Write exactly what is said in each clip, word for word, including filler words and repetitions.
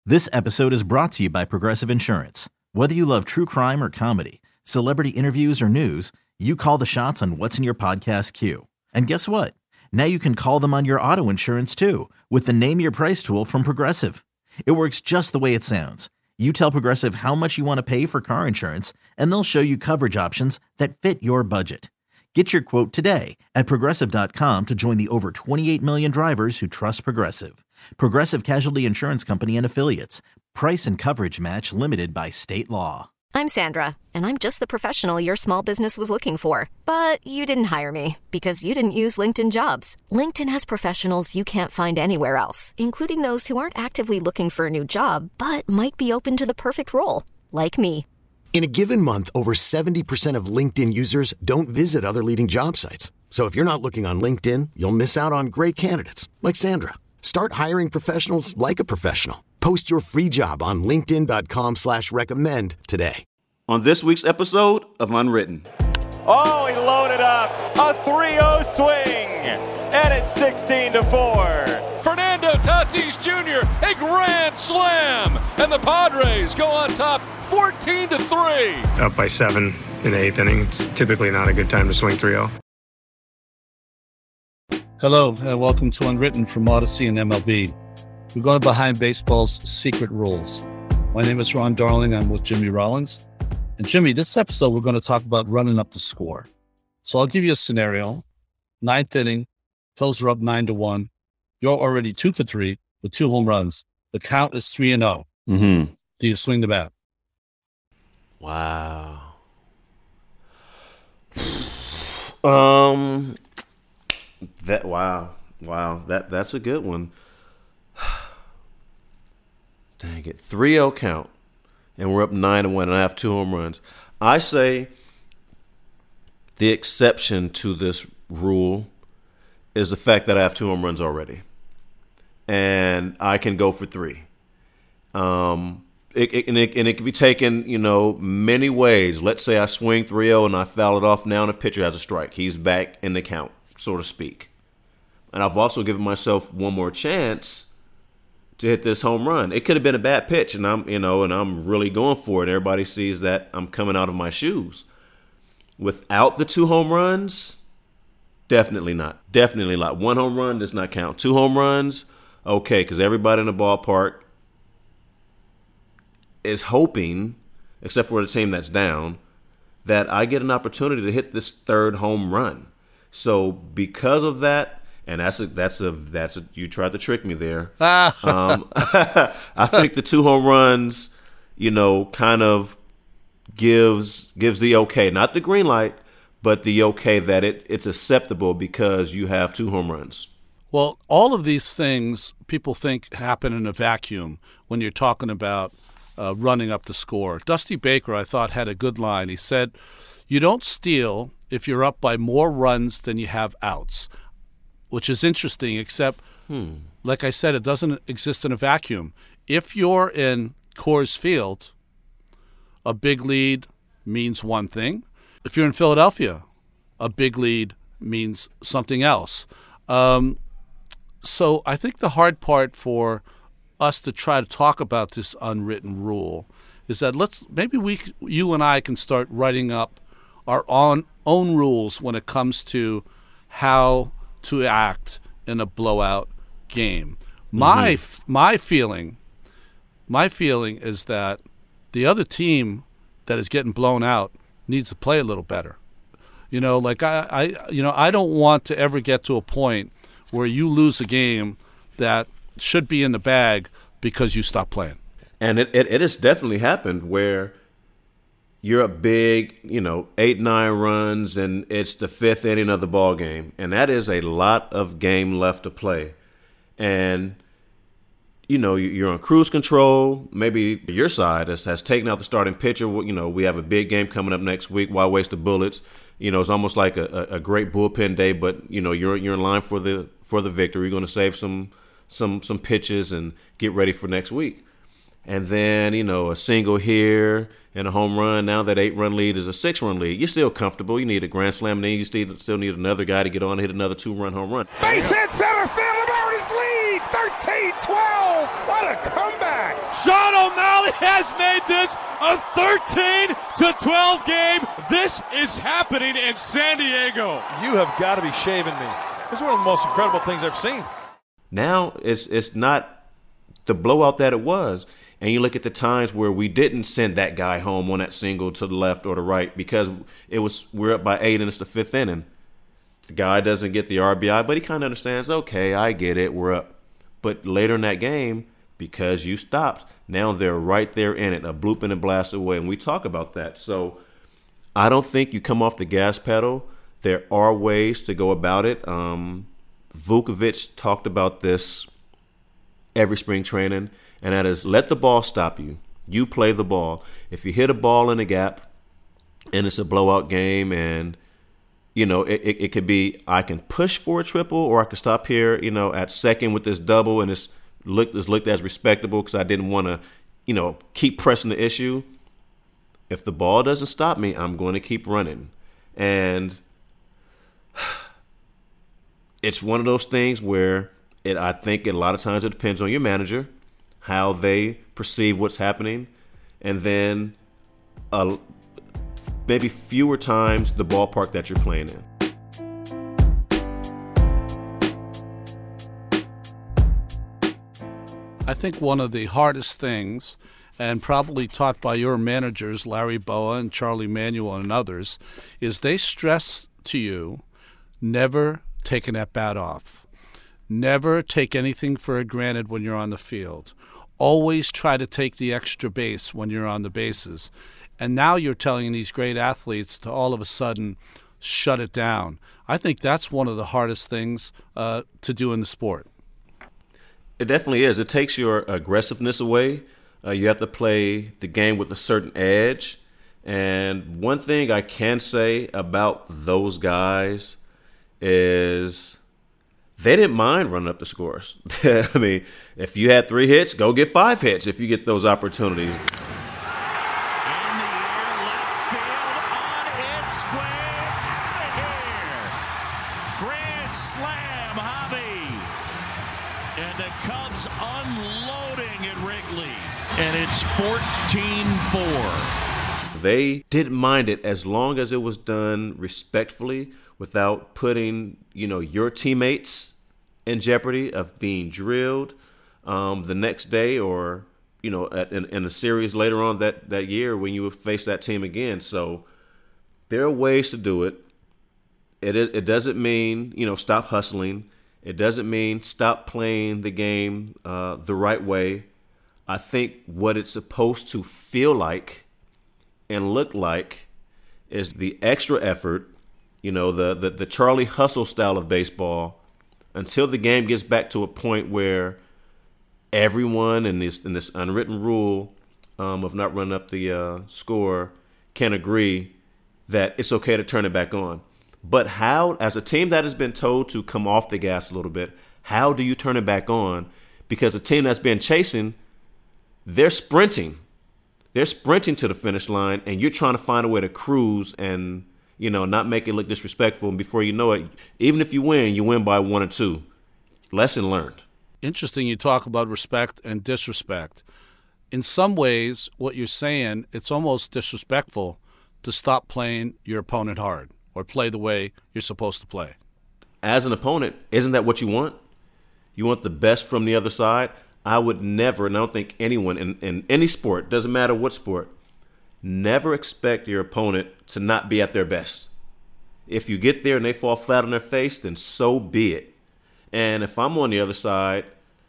This episode is brought to you by Progressive Insurance. Whether you love true crime or comedy, celebrity interviews or news, you call the shots on what's in your podcast queue. And guess what? Now you can call them on your auto insurance too with the Name Your Price tool from Progressive. It works just the way it sounds. You tell Progressive how much you want to pay for car insurance, and they'll show you coverage options that fit your budget. Get your quote today at Progressive dot com to join the over twenty-eight million drivers who trust Progressive. Progressive Casualty Insurance Company and Affiliates. Price and coverage match limited by state law. I'm Sandra, and I'm just the professional your small business was looking for. But you didn't hire me because you didn't use LinkedIn Jobs. LinkedIn has professionals you can't find anywhere else, including those who aren't actively looking for a new job, but might be open to the perfect role, like me. In a given month, over seventy percent of LinkedIn users don't visit other leading job sites. So if you're not looking on LinkedIn, you'll miss out on great candidates like Sandra. Start hiring professionals like a professional. Post your free job on linkedin dot com slash recommend today. On this week's episode of Unwritten. Oh, he loaded up a three oh swing, and it's sixteen to four. Fernando Tatis Junior, a grand slam, and the Padres go on top fourteen to three. Up by seven in the eighth inning. It's typically not a good time to swing three oh. Hello, and welcome to Unwritten from Odyssey and M L B. We're going behind baseball's secret rules. My name is Ron Darling. I'm with Jimmy Rollins. And Jimmy, this episode, we're going to talk about running up the score. So I'll give you a scenario. Ninth inning, Phils are up nine to one. You're already two for three with two home runs. The count is three and oh. Mm-hmm. Do you swing the bat? Wow. um. That wow, wow. That that's a good one. Dang it, three oh count, and we're up nine to one, and I have two home runs. I say the exception to this rule is the fact that I have two home runs already, and I can go for three. Um, it, it, and, it, and it can be taken, you know, many ways. Let's say I swing three oh and I foul it off. Now, and the pitcher has a strike. He's back in the count, so to speak. And I've also given myself one more chance to hit this home run. It could have been a bad pitch, and I'm, you know, and I'm really going for it. Everybody sees that I'm coming out of my shoes. Without the two home runs, definitely not. Definitely not. One home run does not count. Two home runs, okay, because everybody in the ballpark is hoping, except for the team that's down, that I get an opportunity to hit this third home run. So because of that, and that's a that's a that's a you tried to trick me there. um, I think the two home runs, you know, kind of gives gives the okay, not the green light, but the okay that it it's acceptable because you have two home runs. Well, all of these things people think happen in a vacuum when you're talking about uh, running up the score. Dusty Baker, I thought, had a good line. He said, "You don't steal if you're up by more runs than you have outs," which is interesting, except, hmm. like I said, it doesn't exist in a vacuum. If you're in Coors Field, a big lead means one thing. If you're in Philadelphia, a big lead means something else. Um, so I think the hard part for us to try to talk about this unwritten rule is that let's maybe we, you and I can start writing up our own, own rules when it comes to how to act in a blowout game. My mm-hmm. my feeling, my feeling is that the other team that is getting blown out needs to play a little better. You know, like I, I you know, I don't want to ever get to a point where you lose a game that should be in the bag because you stop playing. And it, it, it has definitely happened where you're a big, you know, eight, nine runs, and it's the fifth inning of the ball game. And that is a lot of game left to play. And, you know, you're on cruise control. Maybe your side has, has taken out the starting pitcher. You know, we have a big game coming up next week. Why waste the bullets? You know, it's almost like a, a great bullpen day, but, you know, you're you're in line for the for the victory. You're going to save some some some pitches and get ready for next week. And then, you know, a single here and a home run. Now that eight-run lead is a six-run lead. You're still comfortable. You need a grand slam, and then you still, still need another guy to get on and hit another two-run home run. Base hit center field, Mariners lead, thirteen twelve. What a comeback. O'Malley has made this a thirteen to twelve game. This is happening in San Diego. You have got to be shaving me. This is one of the most incredible things I've seen. Now it's it's not the blowout that it was. And you look at the times where we didn't send that guy home on that single to the left or the right because it was we're up by eight and it's the fifth inning. The guy doesn't get the R B I, but he kind of understands, okay, I get it, we're up. But later in that game, because you stopped, now they're right there in it, a bloop and a blast away, and we talk about that. So I don't think you come off the gas pedal. There are ways to go about it. Um, Vukovic talked about this every spring training, and that is let the ball stop you. You play the ball. If you hit a ball in the gap and it's a blowout game and, you know, it, it, it could be I can push for a triple or I can stop here, you know, at second with this double and it's looked, it's looked as respectable because I didn't want to, you know, keep pressing the issue. If the ball doesn't stop me, I'm going to keep running. And it's one of those things where it, I think a lot of times it depends on your manager, how they perceive what's happening, and then uh, maybe fewer times the ballpark that you're playing in. I think one of the hardest things, and probably taught by your managers, Larry Boa and Charlie Manuel and others, is they stress to you, never take an at-bat off. Never take anything for granted when you're on the field. Always try to take the extra base when you're on the bases. And now you're telling these great athletes to all of a sudden shut it down. I think that's one of the hardest things uh, to do in the sport. It definitely is. It takes your aggressiveness away. Uh, you have to play the game with a certain edge. And one thing I can say about those guys is they didn't mind running up the scores. I mean, if you had three hits, go get five hits if you get those opportunities. In the air, left field on its way out of here. Grand slam, Javi. And the Cubs unloading at Wrigley. And it's fourteen four. They didn't mind it as long as it was done respectfully, without putting, you know, your teammates in jeopardy of being drilled um, the next day or, you know, at, in, in a series later on that, that year when you would face that team again. So there are ways to do it. It is, it doesn't mean, you know, stop hustling. It doesn't mean stop playing the game uh, the right way. I think what it's supposed to feel like and look like is the extra effort, you know, the, the, the Charlie Hustle style of baseball, until the game gets back to a point where everyone in this in this unwritten rule um, of not running up the uh, score can agree that it's okay to turn it back on. But how, as a team that has been told to come off the gas a little bit, how do you turn it back on? Because a team that's been chasing, they're sprinting. They're sprinting to the finish line, and you're trying to find a way to cruise and, you know, not make it look disrespectful. And before you know it, even if you win, you win by one or two. Lesson learned. Interesting you talk about respect and disrespect. In some ways, what you're saying, it's almost disrespectful to stop playing your opponent hard or play the way you're supposed to play. As an opponent, isn't that what you want? You want the best from the other side? I would never, and I don't think anyone in, in any sport, doesn't matter what sport, never expect your opponent to not be at their best. If you get there and they fall flat on their face, then so be it. And if I'm on the other side,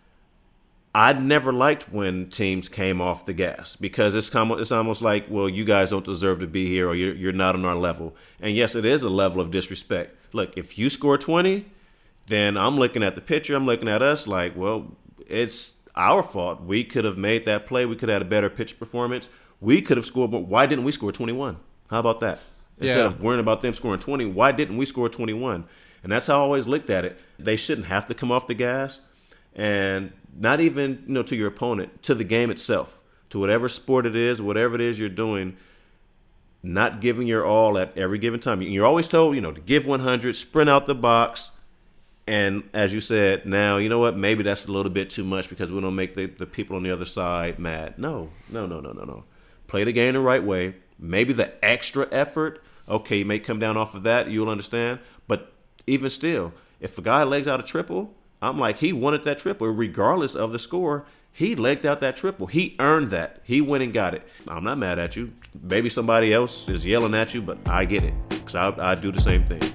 I never liked when teams came off the gas because it's it's almost like, well, you guys don't deserve to be here or you're, you're not on our level. And yes, it is a level of disrespect. Look, if you score twenty, then I'm looking at the pitcher, I'm looking at us like, well, it's our fault. We could have made that play. We could have had a better pitch performance. We could have scored more. Why didn't we score twenty-one? How about that? Instead yeah. of worrying about them scoring twenty, why didn't we score twenty-one? And that's how I always looked at it. They shouldn't have to come off the gas, and not even, you know, to your opponent, to the game itself, to whatever sport it is, whatever it is you're doing, not giving your all at every given time. You're always told, you know, to give one hundred, sprint out the box, And as you said, now, you know what? Maybe that's a little bit too much because we don't make the, the people on the other side mad. No, no, no, no, no, no. Play the game the right way. Maybe the extra effort, okay, you may come down off of that. You'll understand. But even still, if a guy legs out a triple, I'm like, he wanted that triple. Regardless of the score, he legged out that triple. He earned that. He went and got it. I'm not mad at you. Maybe somebody else is yelling at you, but I get it because I, I do the same thing.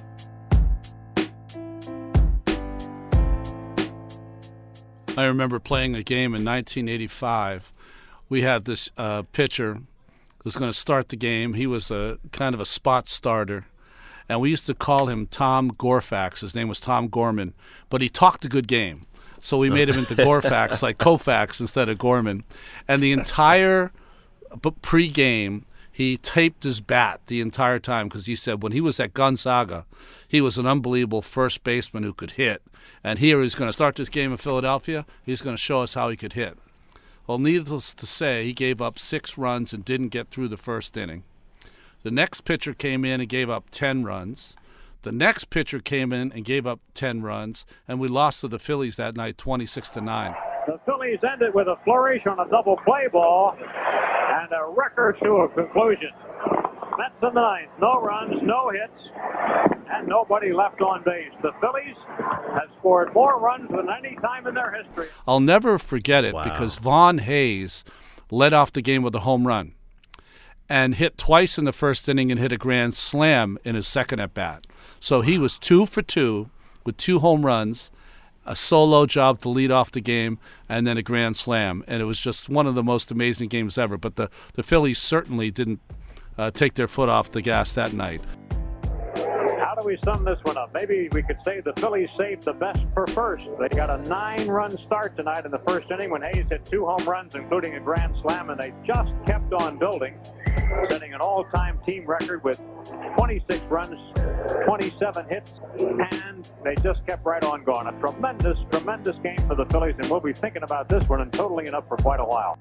I remember playing a game in nineteen eighty-five. We had this uh, pitcher who was going to start the game. He was a kind of a spot starter, and we used to call him Tom Gorfax. His name was Tom Gorman, but he talked a good game. So we made him into Gorfax, like Koufax instead of Gorman. And the entire pre-game, he taped his bat the entire time because he said when he was at Gonzaga, he was an unbelievable first baseman who could hit. And here he's going to start this game in Philadelphia. He's going to show us how he could hit. Well, needless to say, he gave up six runs and didn't get through the first inning. The next pitcher came in and gave up ten runs. The next pitcher came in and gave up ten runs, and we lost to the Phillies that night twenty-six to nine. The Phillies ended with a flourish on a double play ball and a record to a conclusion. Mets in the ninth, no runs, no hits, and nobody left on base. The Phillies have scored more runs than any time in their history. I'll never forget it Wow. because Vaughn Hayes led off the game with a home run and hit twice in the first inning and hit a grand slam in his second at-bat. So he was two for two with two home runs, a solo job to lead off the game, and then a grand slam. And it was just one of the most amazing games ever. But the, the Phillies certainly didn't uh, take their foot off the gas that night. How do we sum this one up? Maybe we could say the Phillies saved the best for first. They got a nine-run start tonight in the first inning when Hayes hit two home runs, including a grand slam, and they just kept on building, setting an all-time team record with twenty-six runs, twenty-seven hits, and they just kept right on going. A tremendous, tremendous game for the Phillies, and we'll be thinking about this one and totaling it up for quite a while.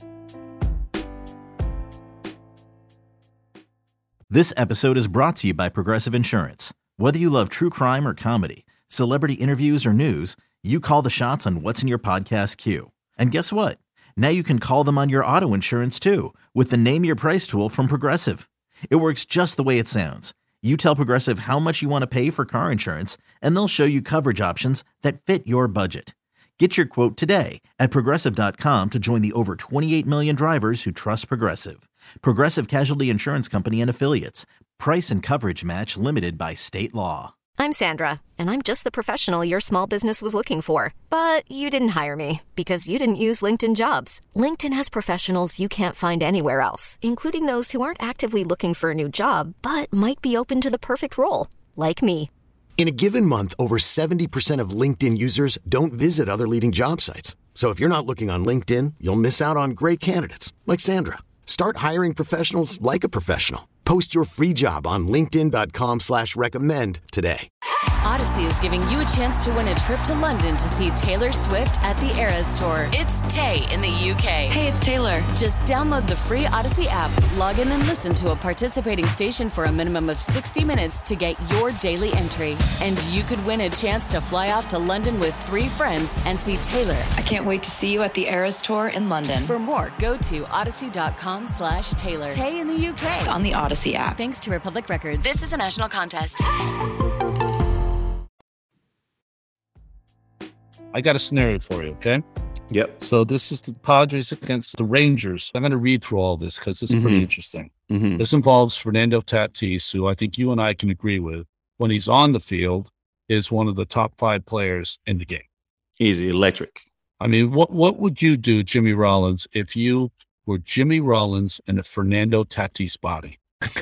This episode is brought to you by Progressive Insurance. Whether you love true crime or comedy, celebrity interviews or news, you call the shots on what's in your podcast queue. And guess what? Now you can call them on your auto insurance too with the Name Your Price tool from Progressive. It works just the way it sounds. You tell Progressive how much you want to pay for car insurance, and they'll show you coverage options that fit your budget. Get your quote today at Progressive dot com to join the over twenty-eight million drivers who trust Progressive. Progressive Casualty Insurance Company and Affiliates. Price and coverage match limited by state law. I'm Sandra, and I'm just the professional your small business was looking for. But you didn't hire me because you didn't use LinkedIn Jobs. LinkedIn has professionals you can't find anywhere else, including those who aren't actively looking for a new job, but might be open to the perfect role, like me. In a given month, over seventy percent of LinkedIn users don't visit other leading job sites. So if you're not looking on LinkedIn, you'll miss out on great candidates like Sandra. Start hiring professionals like a professional. Post your free job on linkedin dot com slash recommend today. Odyssey is giving you a chance to win a trip to London to see Taylor Swift at the Eras Tour. It's Tay in the U K. Hey, it's Taylor. Just download the free Odyssey app, log in and listen to a participating station for a minimum of sixty minutes to get your daily entry. And you could win a chance to fly off to London with three friends and see Taylor. I can't wait to see you at the Eras Tour in London. For more, go to odyssey dot com slash Taylor. Tay in the U K. It's on the Odyssey app. Thanks to Republic Records. This is a national contest. I got a scenario for you, okay? Yep. So this is the Padres against the Rangers. I'm going to read through all this because it's mm-hmm. pretty interesting. Mm-hmm. This involves Fernando Tatis, who I think you and I can agree with, when he's on the field, is one of the top five players in the game. Easy, electric. I mean, what what would you do, Jimmy Rollins, if you were Jimmy Rollins in a Fernando Tatis body?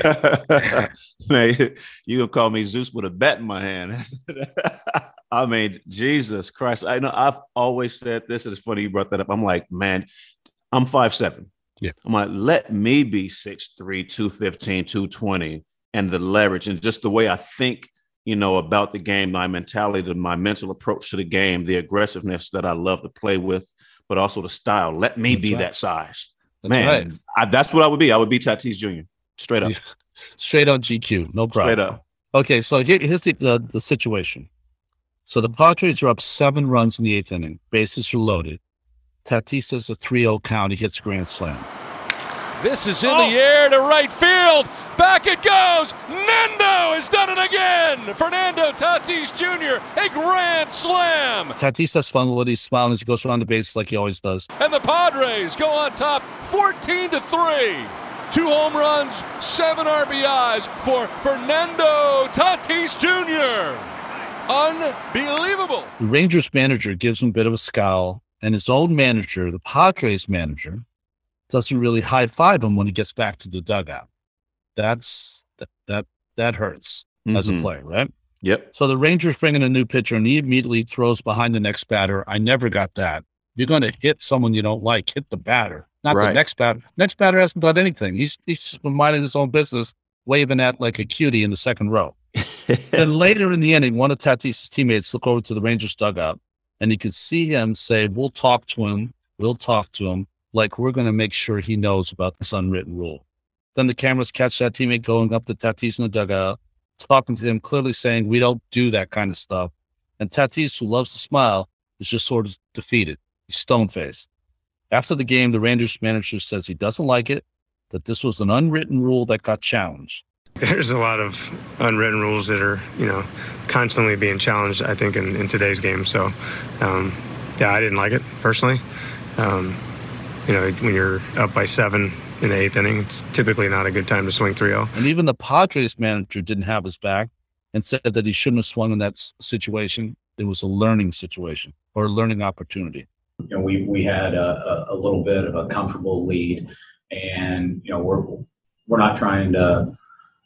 Man, you gonna call me Zeus with a bat in my hand? I mean, Jesus Christ! I know I've always said this. It's funny you brought that up. I'm like, man, I'm five seven. Yeah, I'm like, let me be six three, two fifteen, two twenty, and the leverage and just the way I think, you know, about the game, my mentality, my mental approach to the game, the aggressiveness that I love to play with, but also the style. Let me that's be right. that size, that's man. Right. I, that's what I would be. I would be Tatis Junior Straight up. Yeah. Straight on G Q, no problem. Straight up. Okay, so here, here's the, the the situation. So the Padres are up seven runs in the eighth inning. Bases are loaded. Tatis has a three oh count. He hits grand slam. This is in oh. the air to right field. Back it goes. Nando has done it again. Fernando Tatis Junior, a grand slam. Tatis has fun with it. He's smiling as he goes around the bases like he always does. And the Padres go on top fourteen to three. Two home runs, seven R B Is for Fernando Tatis Junior Unbelievable. The Rangers manager gives him a bit of a scowl, and his own manager, the Padres manager, doesn't really high-five him when he gets back to the dugout. That's that that, that hurts mm-hmm. as a player, right? Yep. So the Rangers bring in a new pitcher, and he immediately throws behind the next batter. I never got that. If you're going to hit someone you don't like, hit the batter, not right. the next batter. Next batter hasn't done anything. He's he's just been minding his own business, waving at like a cutie in the second row. Then later in the inning, one of Tatis' teammates look over to the Rangers dugout, and you can see him say, "We'll talk to him. We'll talk to him." Like, we're going to make sure he knows about this unwritten rule. Then the cameras catch that teammate going up to Tatis in the dugout, talking to him, clearly saying, we don't do that kind of stuff. And Tatis, who loves to smile, is just sort of defeated. He's stone-faced. After the game, the Rangers manager says he doesn't like it, that this was an unwritten rule that got challenged. There's a lot of unwritten rules that are, you know, constantly being challenged, I think, in, in today's game. So, um, yeah, I didn't like it, personally. Um, You know, when you're up by seven in the eighth inning, it's typically not a good time to swing three oh. And even the Padres manager didn't have his back and said that he shouldn't have swung in that situation. It was a learning situation or a learning opportunity. You know, we we had a, a little bit of a comfortable lead, and you know we're we're not trying to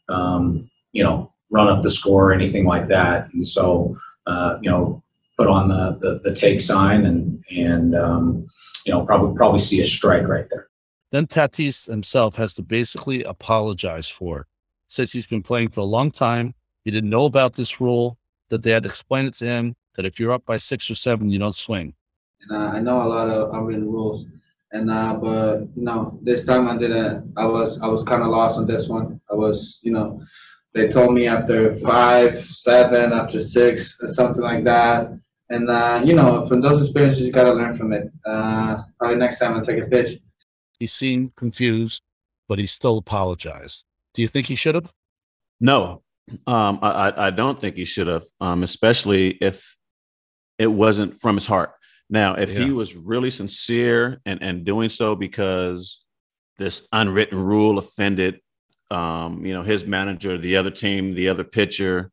um, you know run up the score or anything like that. And so uh, you know, put on the the, the take sign and and. Um, You know, probably probably see a strike right there. Then Tatis himself has to basically apologize for it. Says he's been playing for a long time. He didn't know about this rule, that they had to explain it to him, that if you're up by six or seven, you don't swing. And uh, I know a lot of unwritten rules, and uh, but you know, this time I didn't. I was I was kind of lost on this one. I was, you know, they told me after five, seven, after six, or something like that. And, uh, you know, from those experiences, you got to learn from it. Uh, probably next time I'll take a pitch. He seemed confused, but he still apologized. Do you think he should have? No, um, I, I don't think he should have, um, especially if it wasn't from his heart. Now, if yeah. he was really sincere and, and doing so because this unwritten rule offended, um, you know, his manager, the other team, the other pitcher,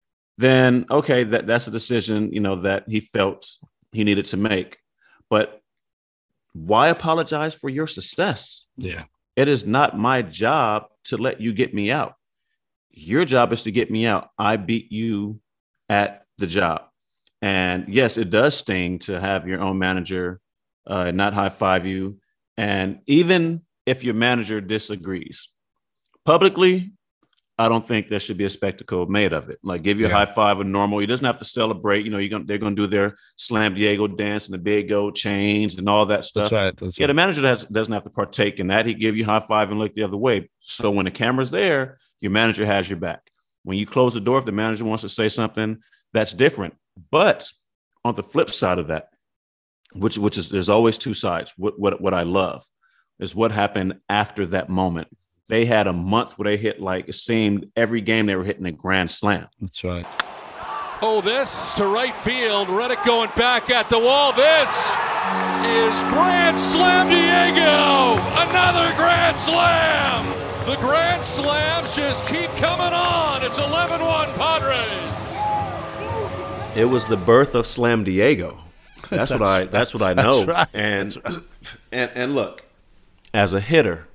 then, okay, that, that's a decision, you know, that he felt he needed to make. But why apologize for your success? Yeah. It is not my job to let you get me out. Your job is to get me out. I beat you at the job. And yes, it does sting to have your own manager uh, not high-five you. And even if your manager disagrees, publicly, I don't think there should be a spectacle made of it. Like, give you a yeah. high five or normal. He doesn't have to celebrate. You know, you're gonna, they're going to do their Slam Diego dance and the big gold chains and all that stuff. That's right. That's yeah, right. The manager has, doesn't have to partake in that. He give you high five and look the other way. So when the camera's there, your manager has your back. When you close the door, if the manager wants to say something, that's different. But on the flip side of that, which which is there's always two sides. What what what I love is what happened after that moment. They had a month where they hit, like, it seemed every game they were hitting a grand slam. That's right. Oh, this to right field. Reddick going back at the wall. This is Grand Slam Diego. Another Grand Slam. The Grand Slams just keep coming on. It's eleven one Padres. It was the birth of Slam Diego. That's, that's what I. That's what I know. That's right. And, that's right. and and look, as a hitter,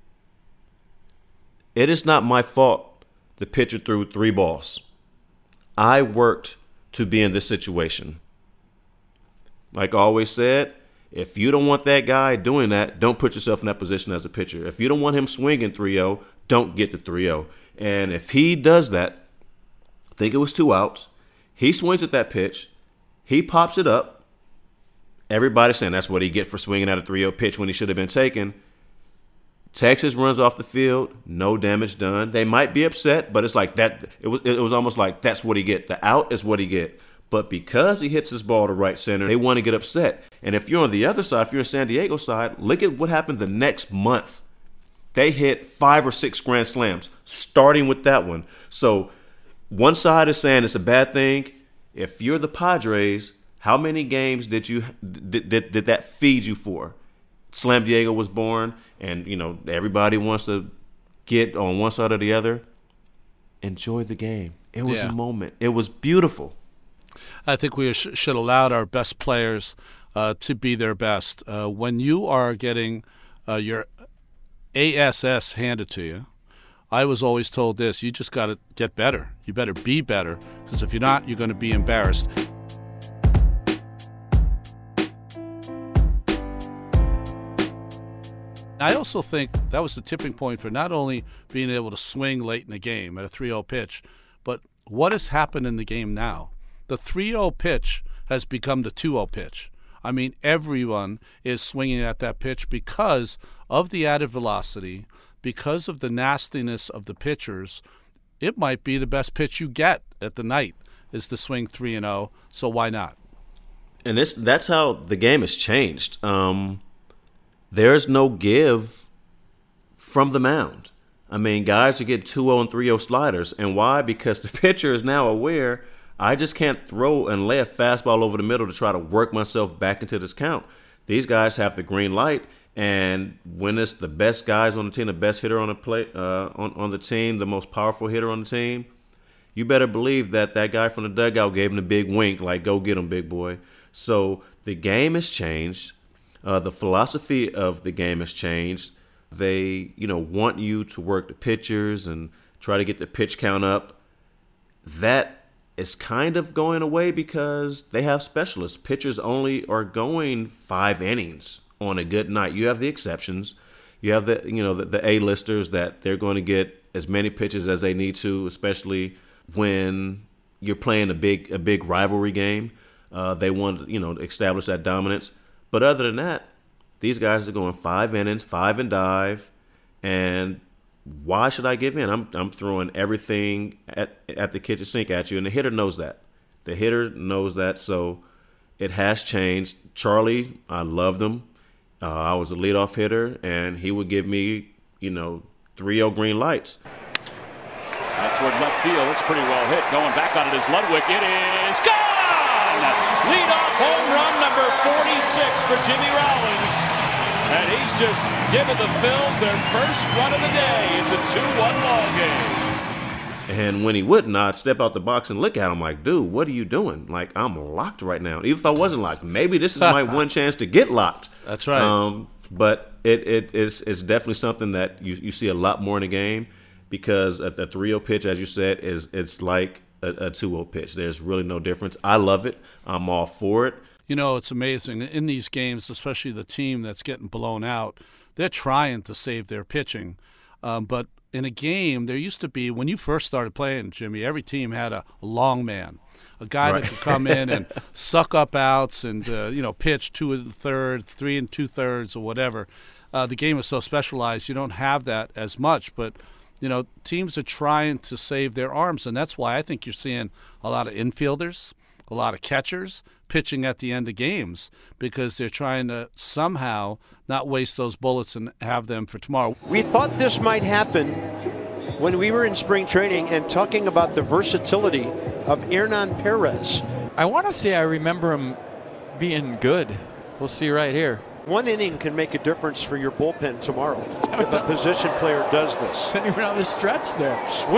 it is not my fault the pitcher threw three balls. I worked to be in this situation. Like I always said, if you don't want that guy doing that, don't put yourself in that position as a pitcher. If you don't want him swinging three oh, don't get the three oh. And if he does that, I think it was two outs, he swings at that pitch, he pops it up. Everybody's saying that's what he get for swinging at a three oh pitch when he should have been taken. Texas runs off the field, no damage done. They might be upset, but it's like that. It was it was almost like that's what he get. The out is what he get. But because he hits his ball to right center, they want to get upset. And if you're on the other side, if you're on San Diego side, look at what happened the next month. They hit five or six grand slams, starting with that one. So one side is saying it's a bad thing. If you're the Padres, how many games did you did, did, did that feed you for? Slam Diego was born, and you know everybody wants to get on one side or the other. Enjoy the game. It was Yeah. a moment. It was beautiful. I think we sh- should allow our best players uh, to be their best. Uh, when you are getting uh, your A S S handed to you, I was always told this: you just got to get better. You better be better, because if you're not, you're going to be embarrassed. I also think that was the tipping point for not only being able to swing late in the game at a three oh pitch, but what has happened in the game now? The three oh pitch has become the two oh pitch. I mean, everyone is swinging at that pitch because of the added velocity, because of the nastiness of the pitchers. It might be the best pitch you get at the night is to swing three and oh, so why not? And this that's how the game has changed. Um, there's no give from the mound. I mean, guys are getting two oh and three oh sliders. And why? Because the pitcher is now aware, I just can't throw and lay a fastball over the middle to try to work myself back into this count. These guys have the green light, and when it's the best guys on the team, the best hitter on the play, uh, on, on the team, the most powerful hitter on the team, you better believe that that guy from the dugout gave him the big wink, like, go get him, big boy. So the game has changed. Uh, the philosophy of the game has changed. They, you know, want you to work the pitchers and try to get the pitch count up. That is kind of going away because they have specialists. Pitchers only are going five innings on a good night. You have the exceptions. You have the, you know, the, the A-listers that they're going to get as many pitches as they need to, especially when you're playing a big a big rivalry game. Uh, they want to, you know, establish that dominance. But other than that, these guys are going five innings, five and dive, and why should I give in? I'm I'm throwing everything at at the kitchen sink at you, and the hitter knows that. The hitter knows that, so it has changed. Charlie, I loved him. Uh, I was a leadoff hitter, and he would give me, you know, three oh green lights. Out toward left field, it's pretty well hit. Going back on it is Ludwig. It is gone! Leadoff home run number forty-six for Jimmy Rollins. And he's just given the Phils their first run of the day. It's a two one ball game. And when he wouldn't, I'd step out the box and look at him like, dude, what are you doing? Like, I'm locked right now. Even if I wasn't locked, maybe this is my one chance to get locked. That's right. Um, but it, it is it's definitely something that you, you see a lot more in the game because a, a three oh pitch, as you said, is it's like a, a two oh pitch. There's really no difference. I love it. I'm all for it. You know, it's amazing. In these games, especially the team that's getting blown out, they're trying to save their pitching. Um, but in a game, there used to be, when you first started playing, Jimmy, every team had a long man, a guy right. that could come in and suck up outs and, uh, you know, pitch two and a third, three and two-thirds or whatever. Uh, the game is so specialized, you don't have that as much. But, you know, teams are trying to save their arms, and that's why I think you're seeing a lot of infielders, a lot of catchers pitching at the end of games because they're trying to somehow not waste those bullets and have them for tomorrow. We thought this might happen when we were in spring training and talking about the versatility of Hernan Perez. I want to say I remember him being good. We'll see right here. One inning can make a difference for your bullpen tomorrow if a position player does this. Then he went on the stretch there. Swing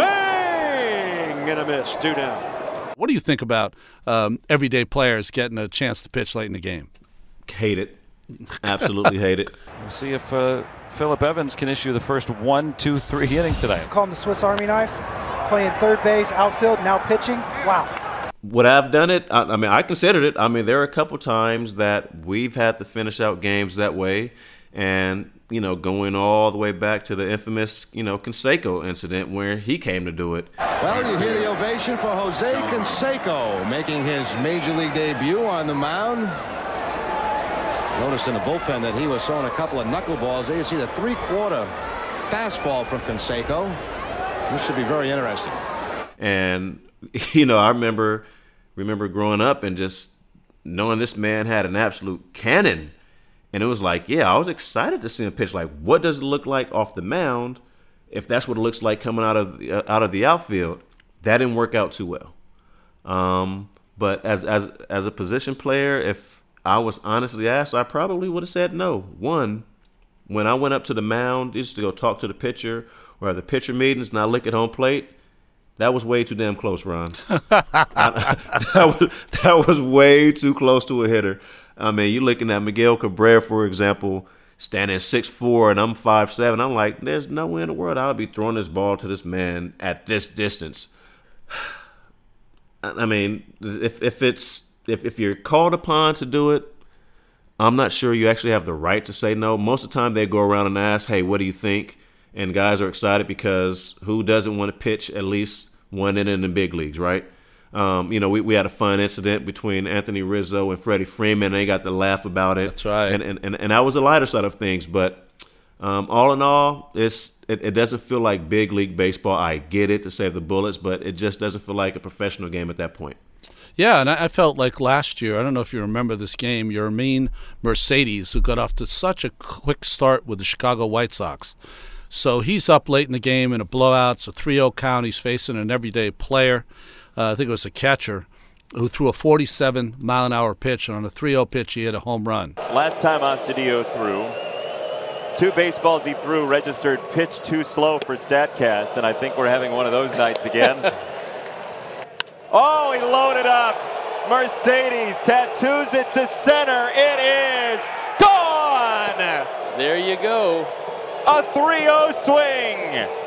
and a miss, two down. What do you think about um, everyday players getting a chance to pitch late in the game? Hate it. Absolutely hate it. We'll see if uh, Phillip Evans can issue the first one, two, three inning tonight. Call him the Swiss Army knife. Playing third base, outfield, now pitching. Wow. Would I have done it? I, I mean, I considered it. I mean, there are a couple times that we've had to finish out games that way. And, you know, going all the way back to the infamous, you know, Canseco incident where he came to do it. Well, you hear the ovation for Jose Canseco making his major league debut on the mound. Notice in the bullpen that he was throwing a couple of knuckleballs. There you see the three-quarter fastball from Canseco. This should be very interesting. And, you know, I remember remember growing up and just knowing this man had an absolute cannon. And it was like, yeah, I was excited to see him pitch. Like, what does it look like off the mound if that's what it looks like coming out of uh, out of the outfield? That didn't work out too well. Um, but as as as a position player, if I was honestly asked, I probably would have said no. One, when I went up to the mound, just to go talk to the pitcher or have the pitcher meetings and I look at home plate, that was way too damn close, Ron. I, that was that was way too close to a hitter. I mean, you're looking at Miguel Cabrera, for example, standing six foot four and I'm five foot seven. I'm like, there's no way in the world I would be throwing this ball to this man at this distance. I mean, if if it's if, if you're called upon to do it, I'm not sure you actually have the right to say no. Most of the time they go around and ask, hey, what do you think? And guys are excited because who doesn't want to pitch at least one inning in the big leagues, right? Um, you know, we, we had a fun incident between Anthony Rizzo and Freddie Freeman, and they got to laugh about it. That's right. And and, and, and that was the lighter side of things. But um, all in all, it's it, it doesn't feel like big league baseball. I get it to save the bullets, but it just doesn't feel like a professional game at that point. Yeah, and I felt like last year, I don't know if you remember this game, Yermin Mercedes, who got off to such a quick start with the Chicago White Sox. So he's up late in the game in a blowout. It's a three oh count. He's facing an everyday player. Uh, I think it was a catcher who threw a forty-seven mile an hour pitch, and on a three oh pitch, he hit a home run. Last time Astudillo threw, two baseballs he threw registered pitch too slow for StatCast, and I think we're having one of those nights again. Oh, he loaded up. Mercedes tattoos it to center. It is gone. There you go. A three oh swing.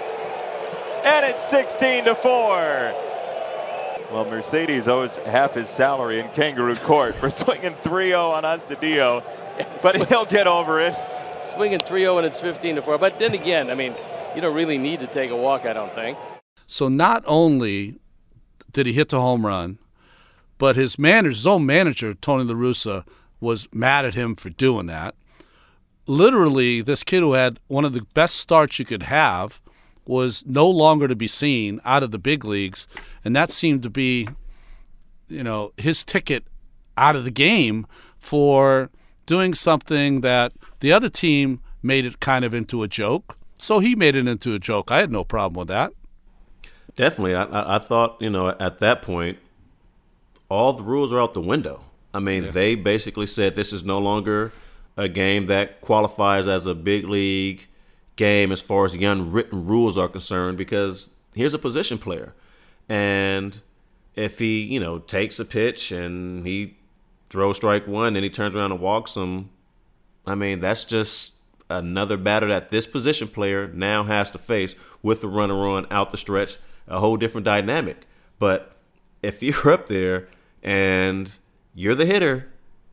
And it's sixteen to four. Well, Mercedes owes half his salary in Kangaroo Court for swinging three oh on Astudillo, but he'll get over it. Swinging three oh and it's fifteen to four. But then again, I mean, you don't really need to take a walk, I don't think. So not only did he hit the home run, but his manager, his own manager, Tony La Russa, was mad at him for doing that. Literally, this kid who had one of the best starts you could have was no longer to be seen out of the big leagues, and that seemed to be, you know, his ticket out of the game for doing something that the other team made it kind of into a joke. So he made it into a joke. I had no problem with that. Definitely. I, I thought, you know, at that point, all the rules are out the window. I mean, yeah. They basically said this is no longer a game that qualifies as a big league game as far as the unwritten rules are concerned, because here's a position player. And if he, you know, takes a pitch and he throws strike one and he turns around and walks him, I mean, that's just another batter that this position player now has to face with the runner on out the stretch, a whole different dynamic. But if you're up there and you're the hitter,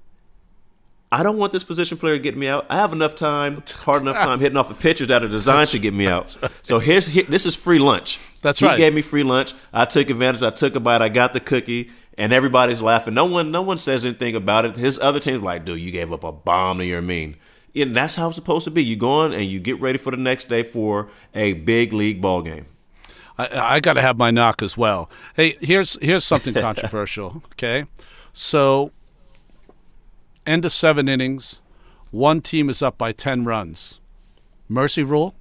I don't want this position player getting me out. I have enough time, hard enough time hitting off the pitchers that are designed to get me out. Right. So here's here, this is free lunch. That's he right. He gave me free lunch. I took advantage. I took a bite. I got the cookie, and everybody's laughing. No one, no one says anything about it. His other team's like, dude, you gave up a bomb to Yermin. And that's how it's supposed to be. You go on and you get ready for the next day for a big league ball game. I, I got to have my knock as well. Hey, here's here's something controversial. Okay, so end of seven innings, one team is up by ten runs. Mercy rule?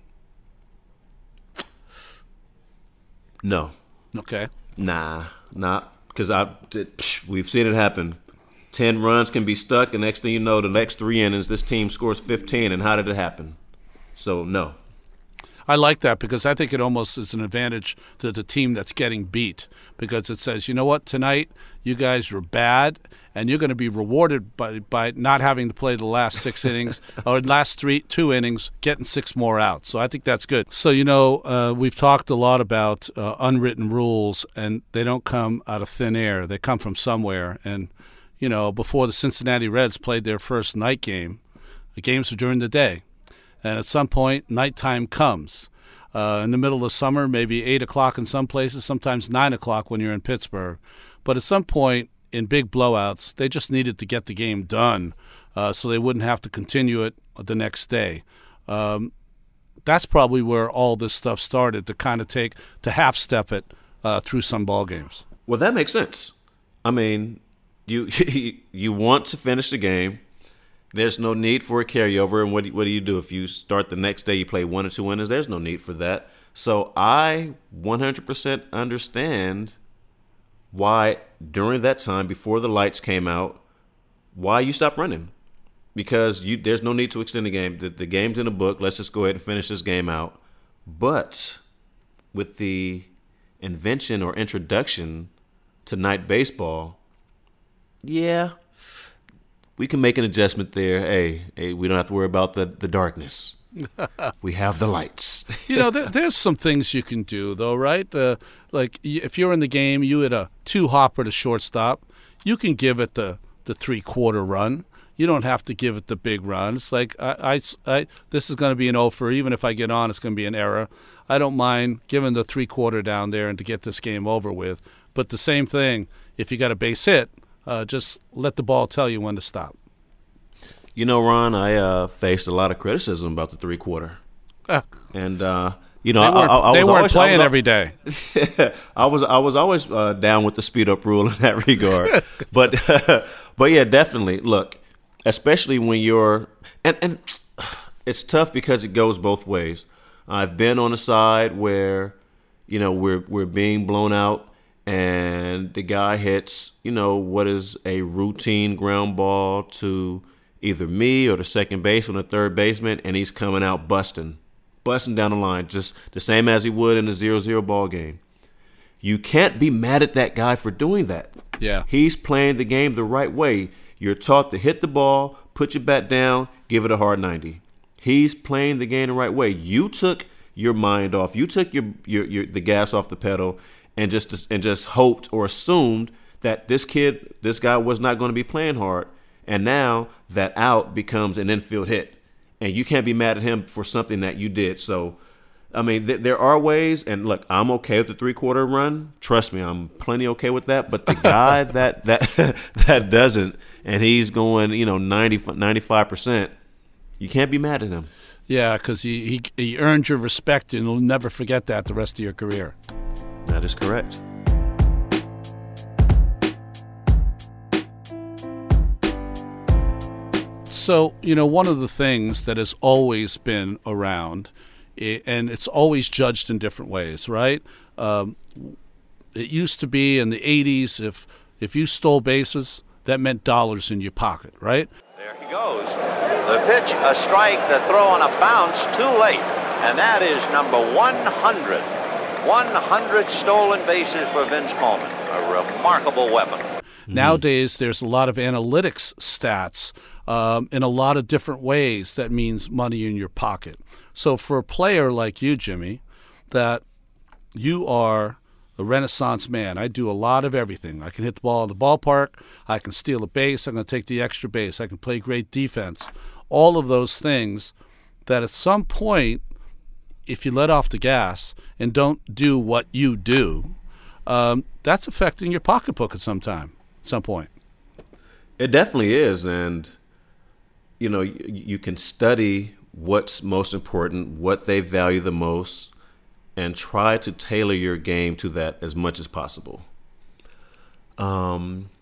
No. Okay. Nah, not because I we've seen it happen. Ten runs can be stuck, and next thing you know, the next three innings, this team scores fifteen. And how did it happen? So no. I like that because I think it almost is an advantage to the team that's getting beat, because it says, you know what, tonight you guys were bad, and you're going to be rewarded by by not having to play the last six innings or last three two innings, getting six more out. So I think that's good. So, you know, uh, we've talked a lot about uh, unwritten rules, and they don't come out of thin air. They come from somewhere. And, you know, before the Cincinnati Reds played their first night game, the games were during the day. And at some point, nighttime comes. Uh, in the middle of summer, maybe eight o'clock in some places, sometimes nine o'clock when you're in Pittsburgh. But at some point in big blowouts, they just needed to get the game done uh, so they wouldn't have to continue it the next day. Um, that's probably where all this stuff started, to kind of take, to half-step it uh, through some ball games. Well, that makes sense. I mean, you you want to finish the game. There's no need for a carryover. And what do, what do you do if you start the next day, you play one or two innings? There's no need for that. So I one hundred percent understand why during that time, before the lights came out, why you stopped running. Because you there's no need to extend the game. The, the game's in the book. Let's just go ahead and finish this game out. But with the invention or introduction to night baseball, yeah, we can make an adjustment there. Hey, hey, we don't have to worry about the, the darkness. We have the lights. You know, there, there's some things you can do, though, right? Uh, like if you're in the game, you hit a two-hopper to shortstop, you can give it the, the three-quarter run. You don't have to give it the big run. It's like, I, I, I, this is going to be an oh for. Even if I get on, it's going to be an error. I don't mind giving the three-quarter down there and to get this game over with. But the same thing, if you got a base hit, uh, just let the ball tell you when to stop. You know, Ron, I uh, faced a lot of criticism about the three-quarter. Uh, and, uh, you know, they weren't, I, I, I they was weren't always, playing was, every day. I was I was always uh, down with the speed-up rule in that regard. but, uh, but, yeah, definitely. Look, especially when you're and, – and it's tough because it goes both ways. I've been on a side where, you know, we're we're being blown out and the guy hits, you know, what is a routine ground ball to either me or the second baseman or third baseman, and he's coming out busting, busting down the line, just the same as he would in a zero zero ball game. You can't be mad at that guy for doing that. Yeah. He's playing the game the right way. You're taught to hit the ball, put your bat down, give it a hard ninety. He's playing the game the right way. You took your mind off. You took your, your, your the gas off the pedal and just and just hoped or assumed that this kid, this guy was not going to be playing hard. And now that out becomes an infield hit. And you can't be mad at him for something that you did. So, I mean, th- there are ways. And look, I'm okay with the three-quarter run. Trust me, I'm plenty okay with that. But the guy that that that doesn't, and he's going, you know, ninety, ninety-five percent, you can't be mad at him. Yeah, because he, he, he earned your respect, and you'll never forget that the rest of your career. That is correct. So, you know, one of the things that has always been around, and it's always judged in different ways, right? Um, it used to be in the eighties, if if you stole bases, that meant dollars in your pocket, right? There he goes. The pitch, a strike, the throw on a bounce, too late. And that is number one hundred. one hundred stolen bases for Vince Coleman. A remarkable weapon. Mm-hmm. Nowadays, there's a lot of analytics stats um, in a lot of different ways that means money in your pocket. So for a player like you, Jimmy, that you are a renaissance man. I do a lot of everything. I can hit the ball in the ballpark. I can steal a base. I'm going to take the extra base. I can play great defense. All of those things that at some point, if you let off the gas and don't do what you do, um, that's affecting your pocketbook at some time, at some point. It definitely is. And, you know, you, you can study what's most important, what they value the most, and try to tailor your game to that as much as possible. Um,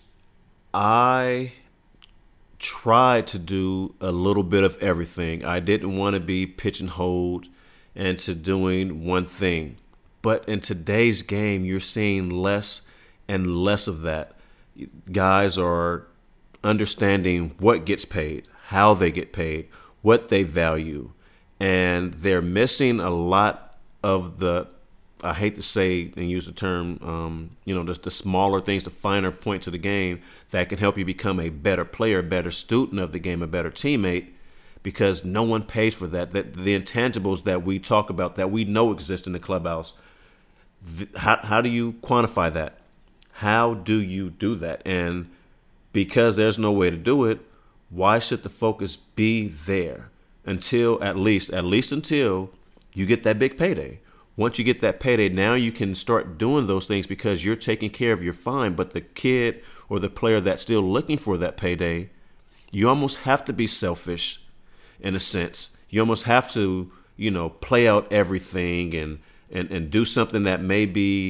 I tried to do a little bit of everything. I didn't want to be pigeonholed into doing one thing. But in today's game, you're seeing less and less of that. Guys are understanding what gets paid, how they get paid, what they value, and they're missing a lot of the, I hate to say and use the term, um, you know, just the smaller things, the finer point to the game that can help you become a better player, a better student of the game, a better teammate, because no one pays for that. That the intangibles that we talk about, that we know exist in the clubhouse, th- how, how do you quantify that? How do you do that? And because there's no way to do it, why should the focus be there until at least, at least until you get that big payday? Once you get that payday, now you can start doing those things because you're taking care of your fine. But the kid or the player that's still looking for that payday, you almost have to be selfish in a sense. You almost have to, you know, play out everything and, and, and do something that may be,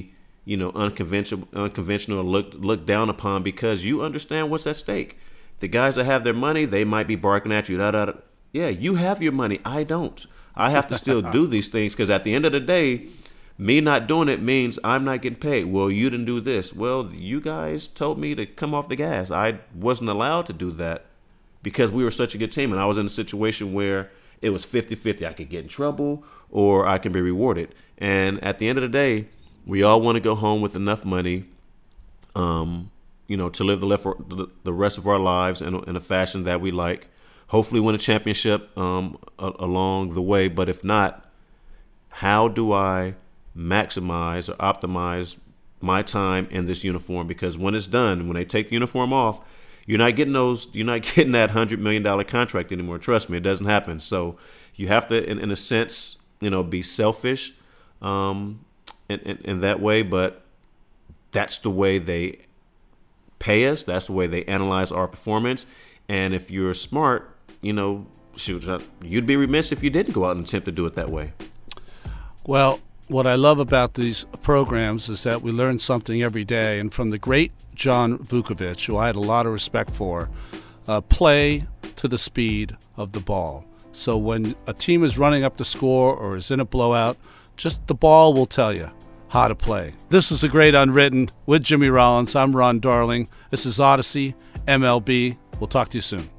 you know, unconventional, unconventional, or looked looked down upon because you understand what's at stake. The guys that have their money, they might be barking at you. Da, da, da. Yeah, you have your money. I don't. I have to still do these things because at the end of the day, me not doing it means I'm not getting paid. Well, you didn't do this. Well, you guys told me to come off the gas. I wasn't allowed to do that because we were such a good team. And I was in a situation where it was fifty-fifty. I could get in trouble or I can be rewarded. And at the end of the day, we all want to go home with enough money, um, you know, to live the, left, the rest of our lives in a, in a fashion that we like. Hopefully win a championship um, a, along the way. But if not, how do I maximize or optimize my time in this uniform? Because when it's done, when they take the uniform off, you're not getting those. You're not getting that hundred million dollar contract anymore. Trust me, it doesn't happen. So you have to, in, in a sense, you know, be selfish um, in, in, in that way. But that's the way they pay us. That's the way they analyze our performance. And if you're smart, you know, shoot, you'd be remiss if you didn't go out and attempt to do it that way. Well, what I love about these programs is that we learn something every day. And from the great John Vukovic, who I had a lot of respect for, uh, play to the speed of the ball. So when a team is running up the score or is in a blowout, just the ball will tell you how to play. This is a great Unwritten with Jimmy Rollins. I'm Ron Darling. This is Odyssey, M L B. We'll talk to you soon.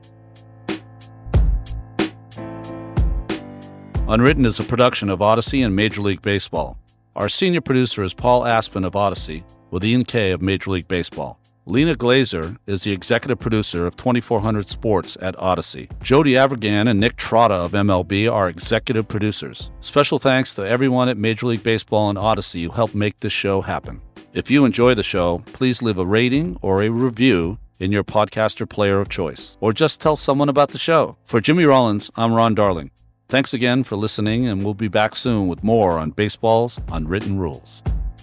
Unwritten is a production of Odyssey and Major League Baseball. Our senior producer is Paul Aspen of Odyssey with Ian Kay of Major League Baseball. Lena Glazer is the executive producer of twenty-four hundred Sports at Odyssey. Jody Avergan and Nick Trotta of M L B are executive producers. Special thanks to everyone at Major League Baseball and Odyssey who helped make this show happen. If you enjoy the show, please leave a rating or a review in your podcaster player of choice, or just tell someone about the show. For Jimmy Rollins, I'm Ron Darling. Thanks again for listening, and we'll be back soon with more on baseball's unwritten rules.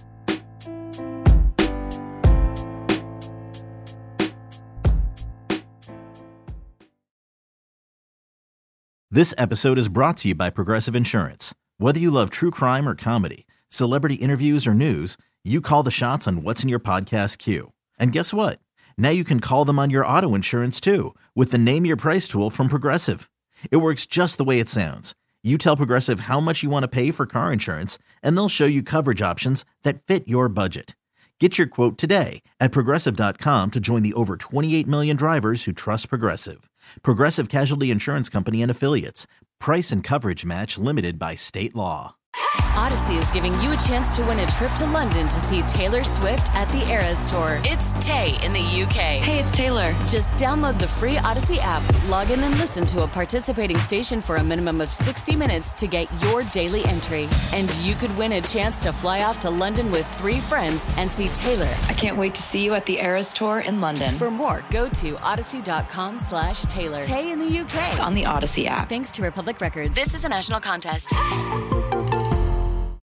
This episode is brought to you by Progressive Insurance. Whether you love true crime or comedy, celebrity interviews or news, you call the shots on what's in your podcast queue. And guess what? Now you can call them on your auto insurance too with the Name Your Price tool from Progressive. It works just the way it sounds. You tell Progressive how much you want to pay for car insurance, and they'll show you coverage options that fit your budget. Get your quote today at Progressive dot com to join the over twenty-eight million drivers who trust Progressive. Progressive Casualty Insurance Company and Affiliates. Price and coverage match limited by state law. Odyssey is giving you a chance to win a trip to London to see Taylor Swift at the Eras Tour. It's Tay in the U K. Hey, it's Taylor. Just download the free Odyssey app, log in and listen to a participating station for a minimum of sixty minutes to get your daily entry. And you could win a chance to fly off to London with three friends and see Taylor. I can't wait to see you at the Eras Tour in London. For more, go to odyssey.com slash Taylor. Tay in the U K. It's on the Odyssey app. Thanks to Republic Records. This is a national contest.